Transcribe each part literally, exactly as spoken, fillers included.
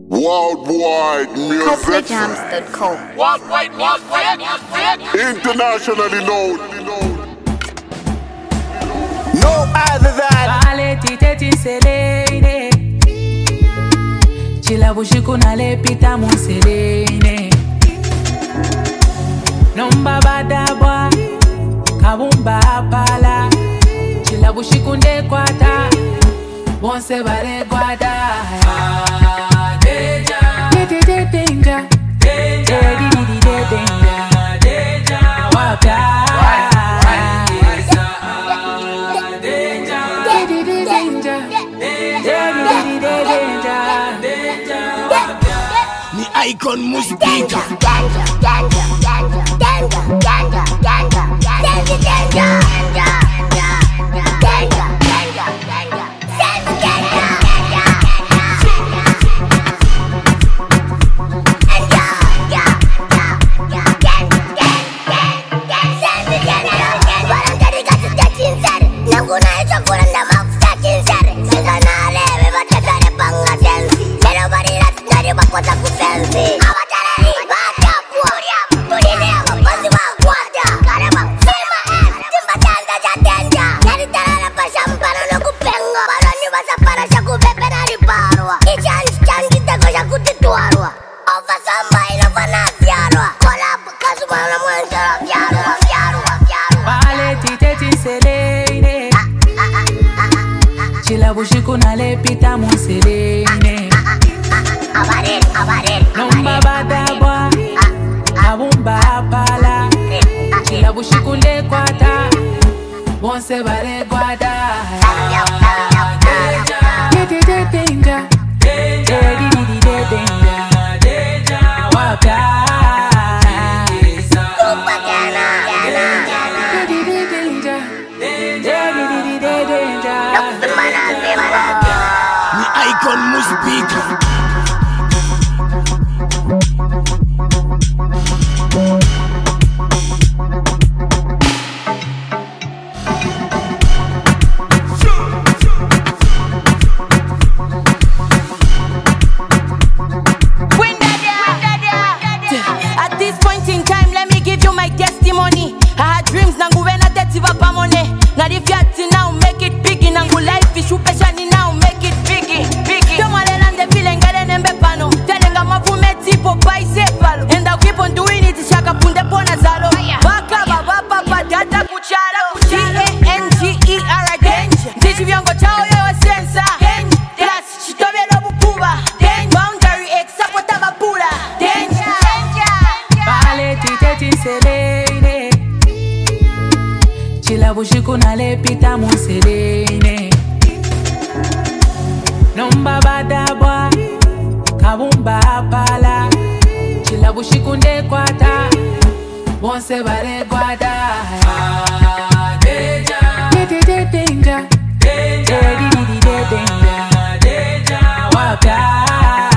Worldwide music. Copley Jams dot com. Worldwide music. Internationally known. No other than Vale titeti selene Chila bushiku na lepita muselene Nomba badabwa Kabumba apala Chila bushiku nde kwata Bonse bare gwada Deja Deja Deja Deja Deja Deja Wapya ni icon musipika Chila bushiku na lepita muselene Nomba badabwa Kabumba apala Chila bushiku nde kwata Bonse bare gwada Deja Deja Deja Deja Deja Wapya ni icon musipika At this point in time, let me give you my testimony. I had dreams nangu wena tetiva pamone. Na difiati now make it biggie nangu life ishu peshani now make it biggie biggie. Tomale lande feeling gare nembe pano. Telenga mavume tipo paise palo. And I'll keep on doing it shaka punde pona zalo. Baka baba papa data kuchalo. T A N G E R I danger. Ndichi vyongo chao yo sensa. Plus shitobe no bukuba. Boundary X sapota babula. Danger. Vale titeti selene Chila bushiku na lepita muselene Nomba badabwa Kabumba apala Chila bushiku nde kwata Bonse bare gwada Deja Deja Deja Deja Deja Wapya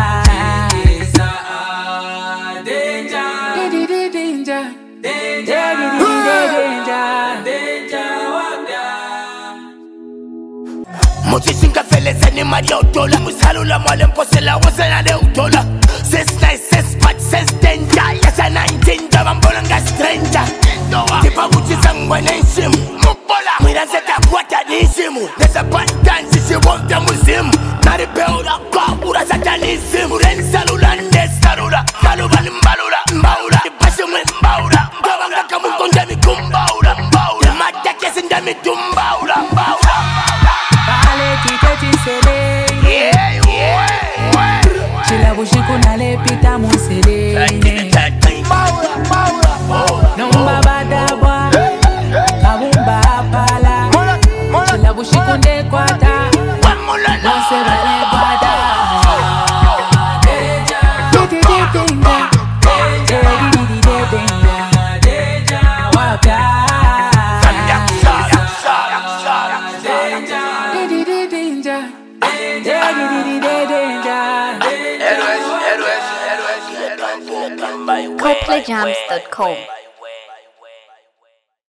Muchisinga feleza ni maria utola Musalula mwale mposela wazana de utola Says nice, says bad, says danger Yes a nineteen, jabambola nga stranger Tipa muchisa ngwane nsimu Mubola Mwira zeta kwata nisimu Neza bantan sisi wonte muzimu Naripeura kwa ura zata nisimu Ren salula nde salula Saluba ni mbalula, mbaula Tipashi mwe mbaula Mbawanga kamu konde mikumbaula Mbaula Mata kesi ndami tumbaula Mbaula Titeti selene Yeah, yeah Chila bushiku na lepita muselene Nomba badabwa Kabumba apala Chila bushiku nde kwata Bonse bare gwada Deja Deja Deja Deja Wapya Copley Jams dot com.